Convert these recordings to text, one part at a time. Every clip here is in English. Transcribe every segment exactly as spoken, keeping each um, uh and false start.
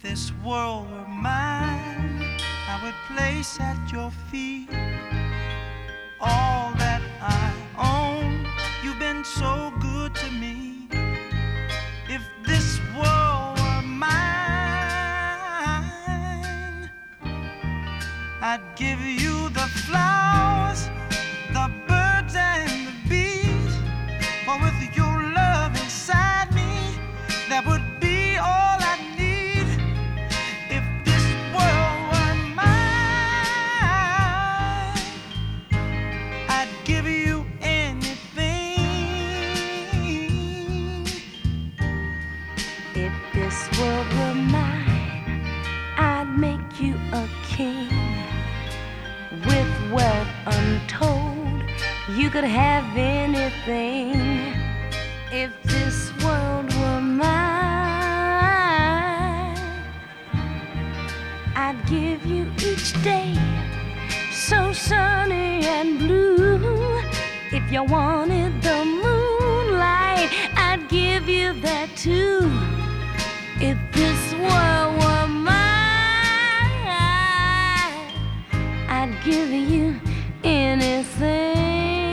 this world were mine, I would place at your feet all that I own. You've been so good to me. If this world were mine, I'd give you the flowers, the birds and the bees. For with your love inside me, that would be all I need. If this world were mine, I'd give you anything. If this world were mine, I'd make you a king. With wealth untold, you could have anything. If this world were mine, I'd give you each day so sunny and blue. If you wanted the moonlight, I'd give you that too. If this world were mine, I'd give you anything.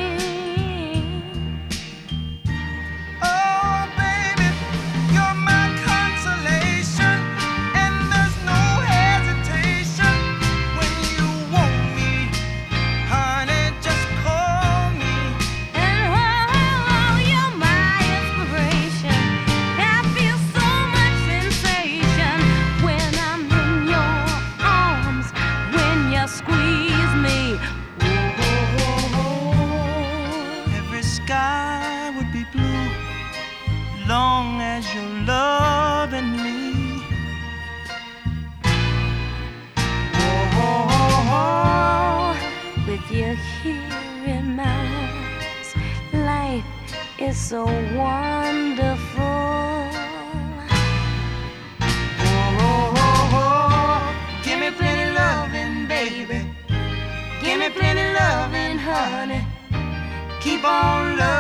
Oh, baby, you're my consolation, and there's no hesitation. When you want me, honey, just call me. And oh, you're my inspiration. I feel so much sensation when I'm in your arms, when you squeeze me. Every sky would be blue, long as you're loving me. Oh, with you here in my arms, life is so wonderful. Give me plenty loving, baby. Give me plenty loving, honey. Keep on loving.